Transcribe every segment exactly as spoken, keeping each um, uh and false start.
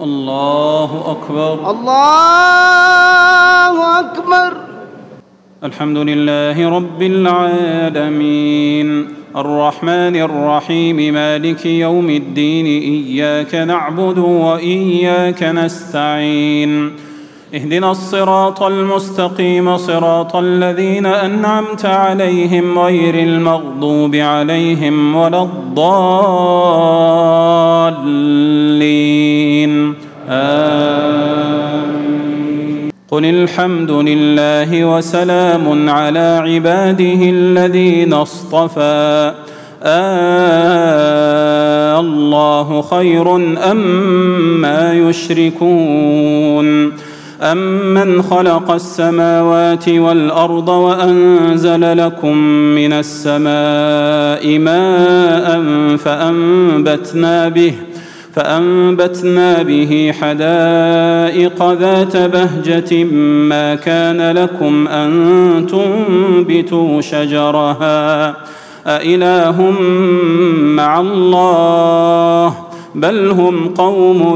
الله أكبر. الله أكبر. الحمد لله رب العالمين الرحمن الرحيم مالك يوم الدين إياك نعبد وإياك نستعين اهدنا الصراط المستقيم صراط الذين أنعمت عليهم غير المغضوب عليهم ولا الضالين آمين. قل الحمد لله وسلام على عباده الذين اصطفى آه الله خير أما يشركون أمن خلق السماوات والأرض وأنزل لكم من السماء ماء فأنبتنا به فأنبتنا به حدائق ذات بهجة ما كان لكم أن تنبتوا شجرها أإله مع الله بل هم قوم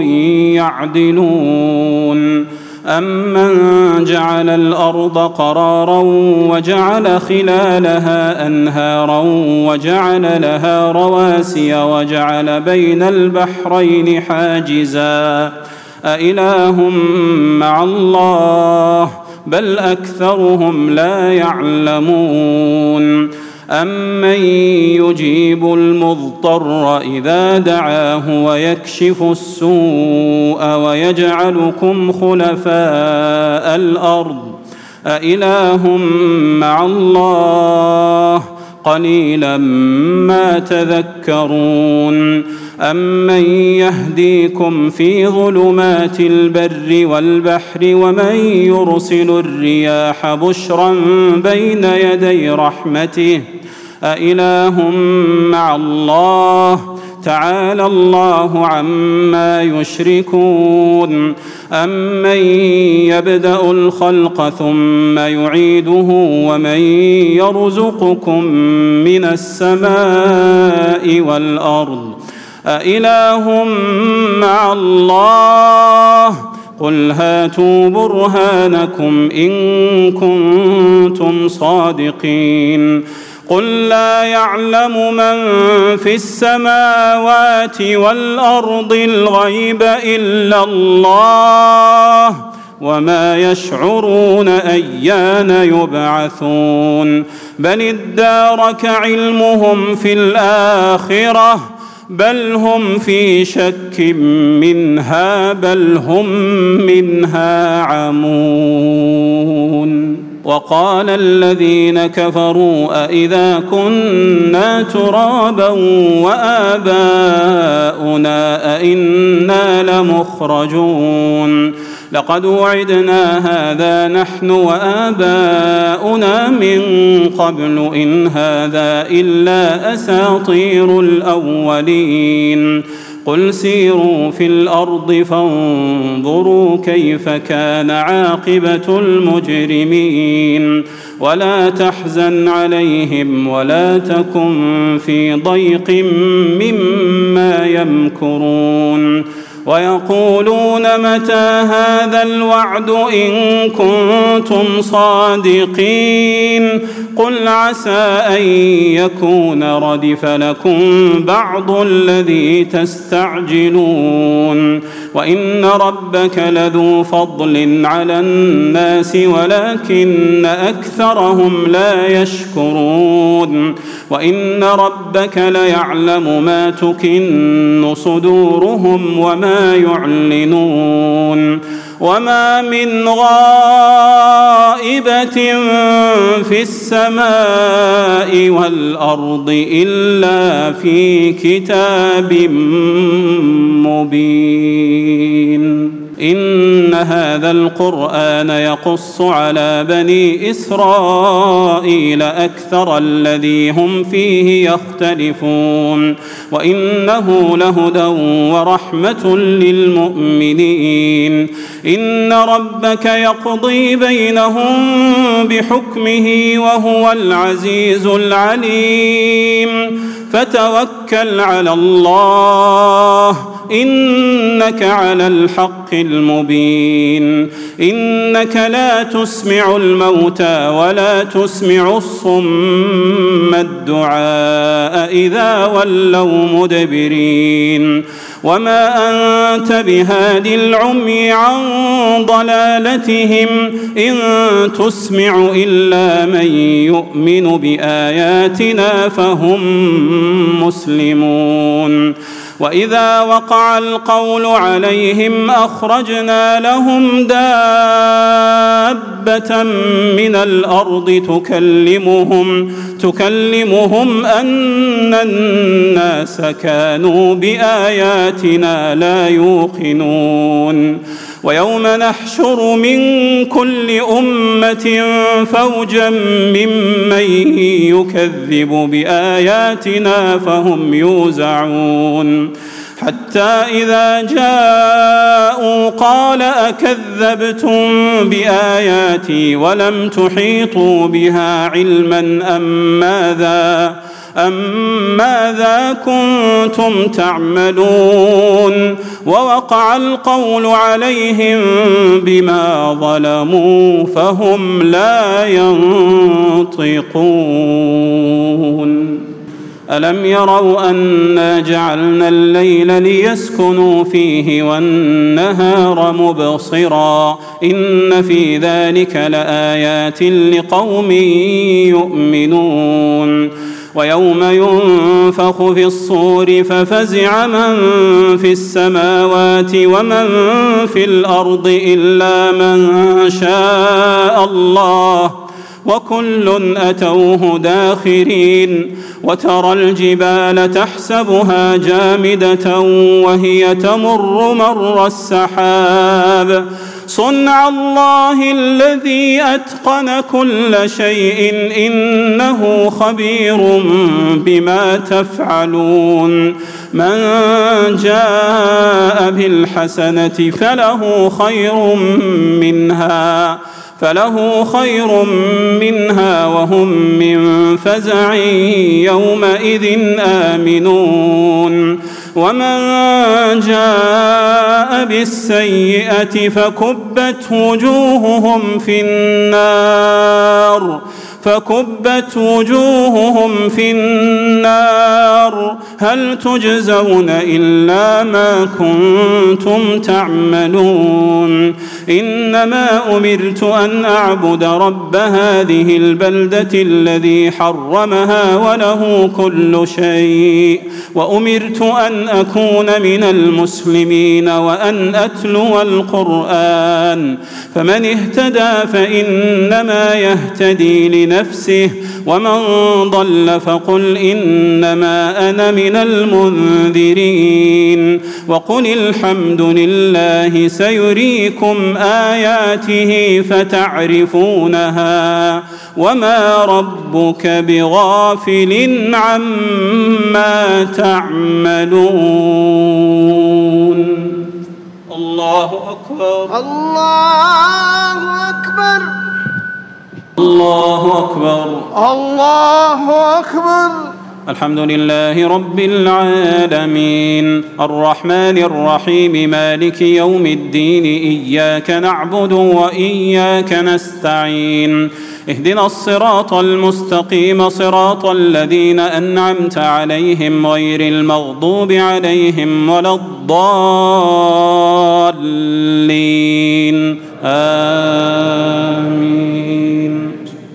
يعدلون أمن جعل الأرض قرارا وجعل خلالها أنهارا وجعل لها رواسي وجعل بين البحرين حاجزا أإله مع الله بل أكثرهم لا يعلمون أمن يجيب المضطر إذا دعاه ويكشف السوء ويجعلكم خلفاء الأرض أإله مع الله قليلا ما تذكرون أمن يهديكم في ظلمات البر والبحر ومن يرسل الرياح بشرا بين يدي رحمته أإله مع الله تعالى الله عما يشركون أمن يبدأ الخلق ثم يعيده ومن يرزقكم من السماء والأرض أإله مع الله قل هاتوا برهانكم إن كنتم صادقين قل لا يعلم من في السماوات والأرض الغيب إلا الله وما يشعرون أيان يبعثون بل ادارك علمهم في الآخرة بل هم في شك منها بل هم منها عمون. وقال الذين كفروا أإذا كنا ترابا وآباؤنا أئنا لمخرجون لقد وعدنا هذا نحن وآباؤنا من قبل إن هذا إلا أساطير الأولين قل سيروا في الأرض فانظروا كيف كان عاقبة المجرمين ولا تحزن عليهم ولا تكن في ضيق مما يمكرون ويقولون متى هذا الوعد إن كنتم صادقين قل عسى أن يكون ردف لكم بعض الذي تستعجلون وإن ربك لذو فضل على الناس ولكن أكثرهم لا يشكرون وإن ربك ليعلم ما تكن صدورهم وما يعلنون وما من غائبة في السماء والأرض إلا في كتاب مبين. إن هذا القرآن يقص على بني إسرائيل أكثر الذي هم فيه يختلفون وإنه لهدى ورحمة للمؤمنين. إن ربك يقضي بينهم بحكمه وهو العزيز العليم فتوكل على الله إنك على الحق المبين. إنك لا تسمع الموتى ولا تسمع الصم الدعاء إذا ولوا مدبرين. وما أنت بهادي العمي عن ضلالتهم إن تسمع إلا من يؤمن بآياتنا فهم مسلمون. وإذا وقع القول عليهم أخرجنا لهم دابة من الأرض تكلمهم تكلمهم أن الناس كانوا بآياتنا لا يوقنون. ويوم نحشر من كل أمة فوجا ممن يكذب بآياتنا فهم يوزعون حتى إذا جاءوا قال أكذبتم بآياتي ولم تحيطوا بها علما أم ماذا أم ماذا كنتم تعملون. ووقع القول عليهم بما ظلموا فهم لا ينطقون. ألم يروا أنا جعلنا الليل ليسكنوا فيه والنهار مبصرا إن في ذلك لآيات لقوم يؤمنون. ويوم ينفخ في الصور ففزع من في السماوات ومن في الأرض إلا من شاء الله وكل أتوه داخرين. وترى الجبال تحسبها جامدة وهي تمر مر السحاب صنع الله الذي أتقن كل شيء إنه خبير بما تفعلون. من جاء بالحسنة فله خير منها فله خير منها وهم من فزع يومئذ آمنون. ومن جاء بالسيئة فكبت وجوههم في النار فكبت وجوههم في النار هل تجزون إلا ما كنتم تعملون. إنما أمرت أن أعبد رب هذه البلدة الذي حرمها وله كل شيء وأمرت أن أكون من المسلمين وأن أتلو القرآن فمن اهتدى فإنما يهتدي لنفسه ومن ضل فقل إنما أنا من المنذرين. وقل الحمد لله سيريكم آياته فتعرفونها وما ربك بغافل عما تعملون. الله أكبر الله أكبر الله أكبر الله أكبر. الحمد لله رب العالمين الرحمن الرحيم مالك يوم الدين إياك نعبد وإياك نستعين اهدنا الصراط المستقيم صراط الذين أنعمت عليهم غير المغضوب عليهم ولا الضالين آمين.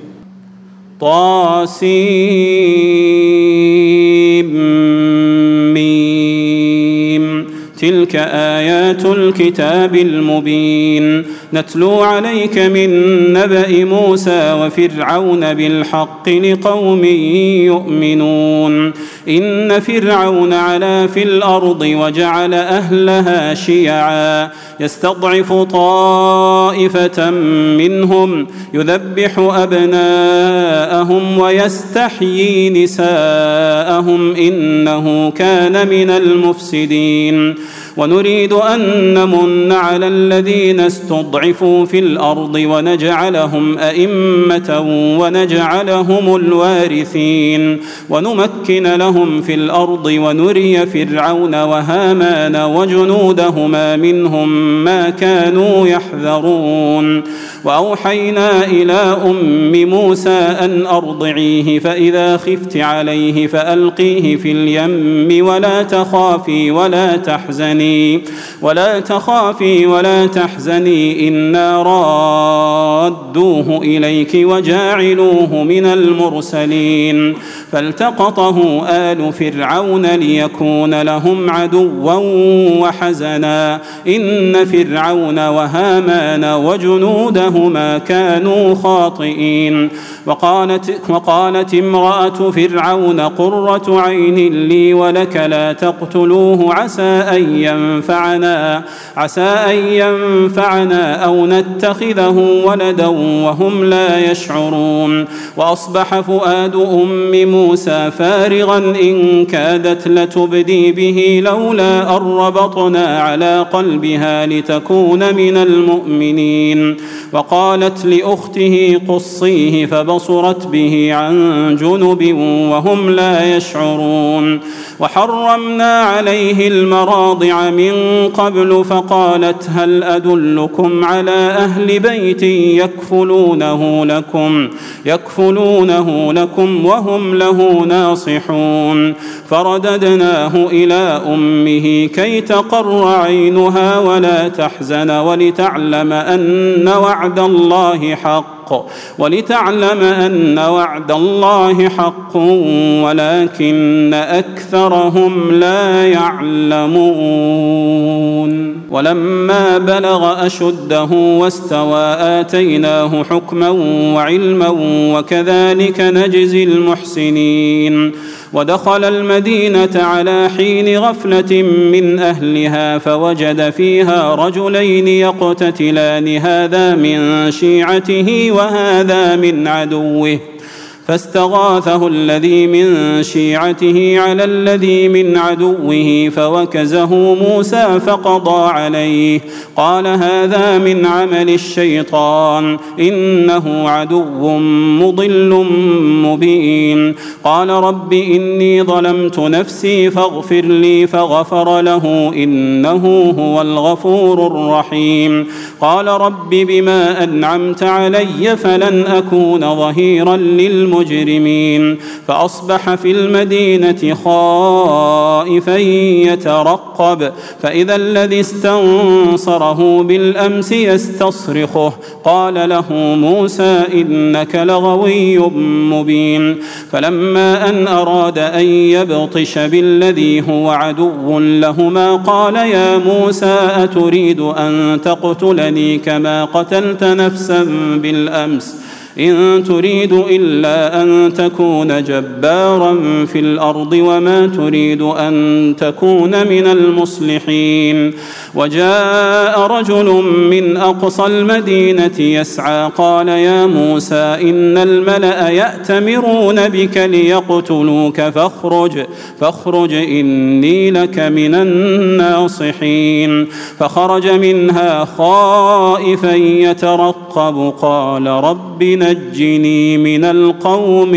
طاسيم تلك آيات الكتاب المبين نتلو عليك من نبأ موسى وفرعون بالحق لقوم يؤمنون. إن فرعون علا في الأرض وجعل أهلها شيعا يستضعف طائفة منهم يذبح أبناءهم ويستحيي نساءهم إنه كان من المفسدين. ونريد أن نمن على الذين استضعفوا في الأرض ونجعلهم أئمة ونجعلهم الوارثين ونمكن لهم في الأرض ونري فرعون وهامان وجنودهما منهم ما كانوا يحذرون. وأوحينا إلى أم موسى أن أرضعيه فإذا خفت عليه فألقيه في اليم ولا تخافي ولا تحزني ولا تخافي ولا تحزني إنا رادوه إليك وجاعلوه من المرسلين. فالتقطه آل فرعون ليكون لهم عدوا وحزنا إن فرعون وهامان وجنودهما كانوا خاطئين. وقالت, وقالت امرأة فرعون قرة عين لي ولك لا تقتلوه عسى أن ينفعنا, عسى أن ينفعنا أو نتخذه ولدا وهم لا يشعرون. وأصبح فؤاد أم موسى فارغا إن كادت لتبدي به لولا أن ربطنا على قلبها لتكون من المؤمنين. وقالت لأخته قصيه فبصرت به عن جنب وهم لا يشعرون. وحرمنا عليه المراضع من قبل فقالت هل أدلكم على أهل بيت يكفلونه لكم, يكفلونه لكم وهم له ناصحون. فرددناه إلى أمه كي تقر عينها ولا تحزن ولتعلم أن وعد الله حق ولتعلم أن وعد الله حق ولكن أكثرهم لا يعلمون. ولما بلغ أشده واستوى آتيناه حكما وعلما وكذلك نجزي المحسنين. ودخل المدينة على حين غفلة من أهلها فوجد فيها رجلين يقتتلان هذا من شيعته وهذا من عدوه فاستغاثه الذي من شيعته على الذي من عدوه فوكزه موسى فقضى عليه قال هذا من عمل الشيطان إنه عدو مضل مبين. قال رب إني ظلمت نفسي فاغفر لي فغفر له إنه هو الغفور الرحيم. قال رب بما أنعمت علي فلن أكون ظهيرا للمجرمين. مجرمين. فأصبح في المدينة خائفا يترقب فإذا الذي استنصره بالأمس يستصرخه قال له موسى إنك لغوي مبين. فلما أن أراد أن يبطش بالذي هو عدو لهما قال يا موسى أتريد أن تقتلني كما قتلت نفسا بالأمس إن تريد إلا أن تكون جبارا في الأرض وما تريد أن تكون من المصلحين. وجاء رجل من أقصى المدينة يسعى قال يا موسى إن الملأ يأتمرون بك ليقتلوك فاخرج, فاخرج إني لك من الناصحين. فخرج منها خائفا يترقب قال رب نجني من القوم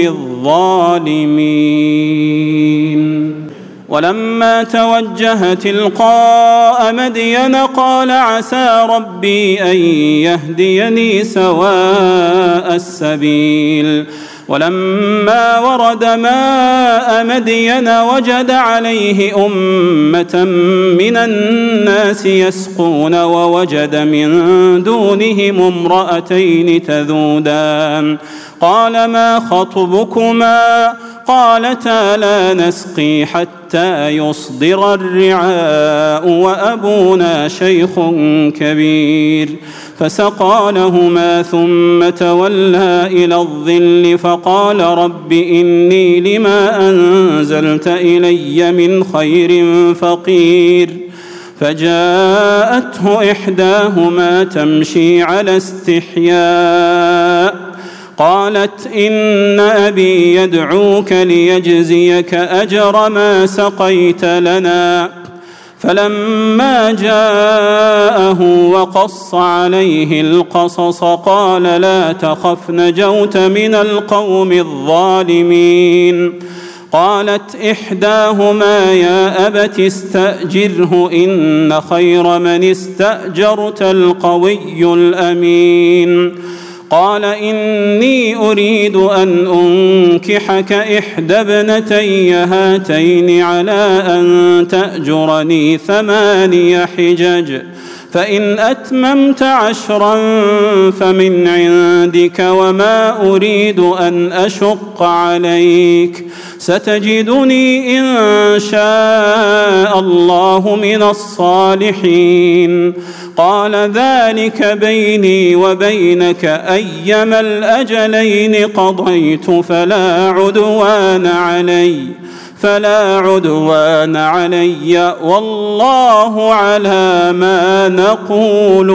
الظالمين. ولما توجه تلقاء مدين قال عسى ربي أن يهديني سواء السبيل. ولما ورد ماء مدين وجد عليه أمة من الناس يسقون ووجد من دونهم امرأتين تذودان قال ما خطبكما قالتا لا نسقي حتى يصدر الرعاء وأبونا شيخ كبير. فسقى لهما ثم تولى إلى الظل فقال رب إني لما أنزلت إلي من خير فقير. فجاءته إحداهما تمشي على استحياء قالت إن أبي يدعوك ليجزيك أجر ما سقيت لنا فلما جاءه وقص عليه القصص قال لا تخف نجوت من القوم الظالمين. قالت إحداهما يا أبت استأجره إن خير من استأجرت القوي الأمين. قال إني أريد أن أنكحك إحدى ابنتي هاتين على أن تأجرني ثماني حجج فإن أتممت عشرا فمن عندك وما أريد أن أشق عليك ستجدني إن شاء الله من الصالحين. قال ذلك بيني وبينك أيما الأجلين قضيت فلا عدوان علي فلا عدوان علي والله على ما نقول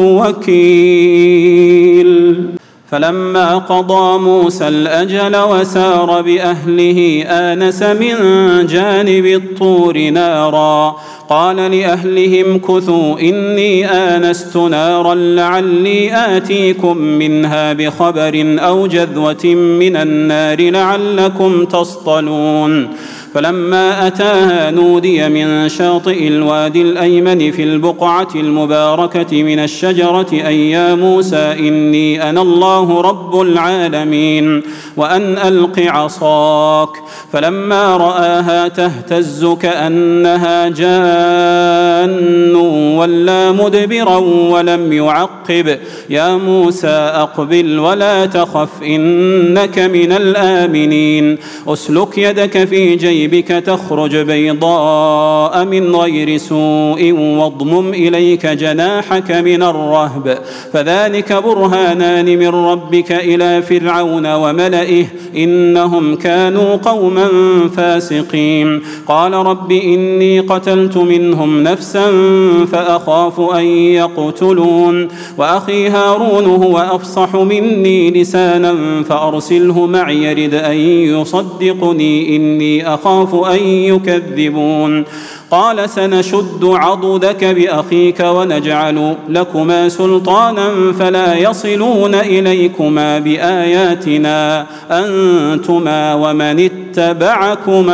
وكيل. فلما قضى موسى الأجل وسار بأهله آنس من جانب الطور نارا قال لأهلهم كثوا إني آنست نارا لعلي آتيكم منها بخبر أو جذوة من النار لعلكم تصطلون. فلما أتاها نودي من شاطئ الوادي الأيمن في البقعة المباركة من الشجرة أي يا موسى إني أنا الله رب العالمين وأن ألق عصاك. فلما رآها تهتز كأنها جان ولا مدبرا ولم يعقب يا موسى أقبل ولا تخف إنك من الآمنين. أسلك يدك في جيبك تخرج بيضاء من غير سوء واضمم إليك جناحك من الرهب فذلك برهانان من ربك إلى فرعون وملئه إنهم كانوا قوما فاسقين. قال رب إني قتلت منهم نفسا فأخاف أن يقتلون وأخي هارون هو أفصح مني لسانا فأرسله معي يرد أن يصدقني إني أخاف أن يكذبون. قال سنشد عضدك بأخيك ونجعل لكما سلطانا فلا يصلون إليكما بآياتنا أنتما ومن اتبعكما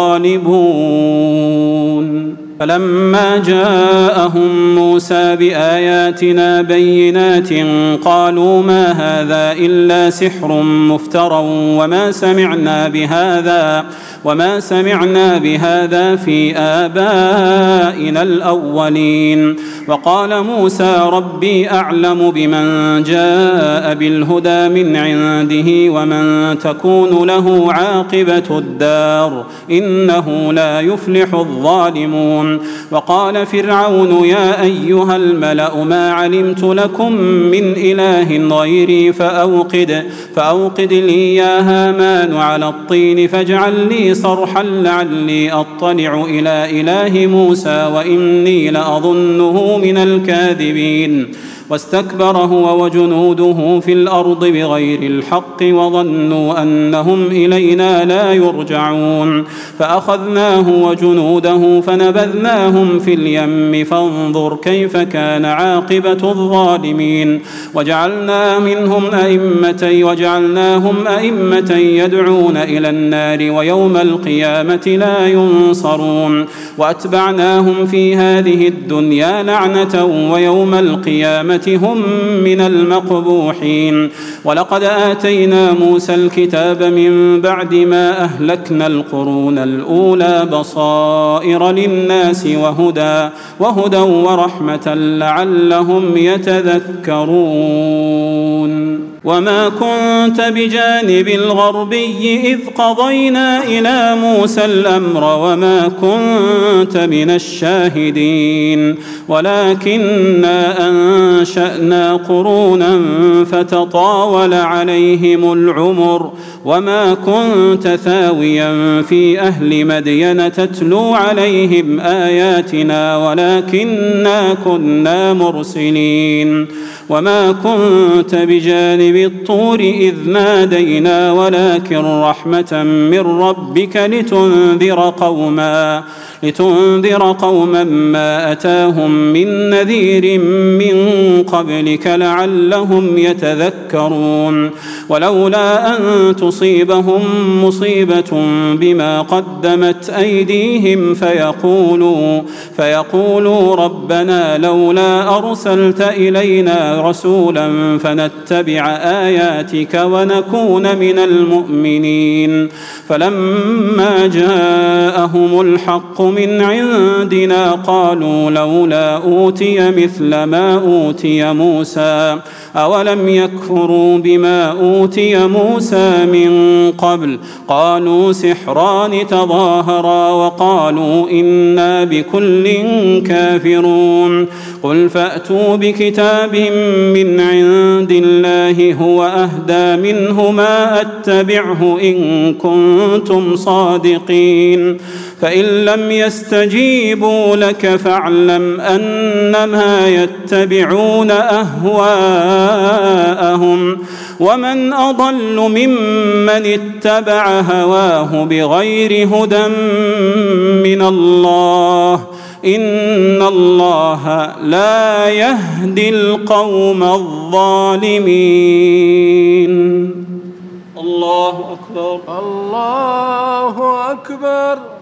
الغالبون. فلما جاءهم موسى بآياتنا بينات قالوا ما هذا إلا سحر مفترى وما سمعنا بهذا وما سمعنا بهذا في آبائنا الأولين. وقال موسى ربي أعلم بمن جاء بالهدى من عنده ومن تكون له عاقبة الدار إنه لا يفلح الظالمون. وقال فرعون يا أيها الملأ ما علمت لكم من إله غيري فأوقد, فأوقد لي يا هامان على الطين فاجعل لي صرحا لعلي أطلع إلى إله موسى وإني لأظنه من الكاذبين. واستكبر هو وجنوده في الأرض بغير الحق وظنوا أنهم إلينا لا يرجعون. فأخذناه وجنوده فنبذناهم في اليم فانظر كيف كان عاقبة الظالمين. وجعلنا منهم أئمة وجعلناهم أئمة يدعون إلى النار ويوم القيامة لا ينصرون. وأتبعناهم في هذه الدنيا لعنة ويوم القيامة هم من المقبوحين. ولقد آتينا موسى الكتاب من بعد ما أهلكنا القرون الأولى بصائر للناس وهدى وهدى ورحمة لعلهم يتذكرون. وما كنت بجانب الغربي إذ قضينا إلى موسى الأمر وما كنت من الشاهدين ولكننا أنشأنا قرونا فتطاول عليهم العمر وما كنت ثاويا في أهل مدين تتلو عليهم آياتنا ولكننا كنا مرسلين. وما كنت بجانب الطور إذ نادينا ولكن رحمة من ربك لتنذر قوما لتنذر قوما ما أتاهم من نذير من قبلك لعلهم يتذكرون ولولا أن تصيبهم مصيبة بما قدمت أيديهم فيقولوا, فيقولوا ربنا لولا أرسلت إلينا رسولا فنتبع آياتك ونكون من المؤمنين فلما جاءهم الحق من عندنا قالوا لولا أوتي مثل ما أوتي موسى أولم يكفروا بما أوتي موسى من قبل قالوا سحران تظاهرا وقالوا إنا بكل كافرون قل فأتوا بكتاب من عند الله هو أهدى منه ما أتبعه إن كنتم صادقين فإن لم يستجيبوا لك فاعلم أنما يتبعون أهواءهم ومن أضل ممن اتبع هواه بغير هدى من الله إن الله لا يهدي القوم الظالمين. الله أكبر. الله أكبر.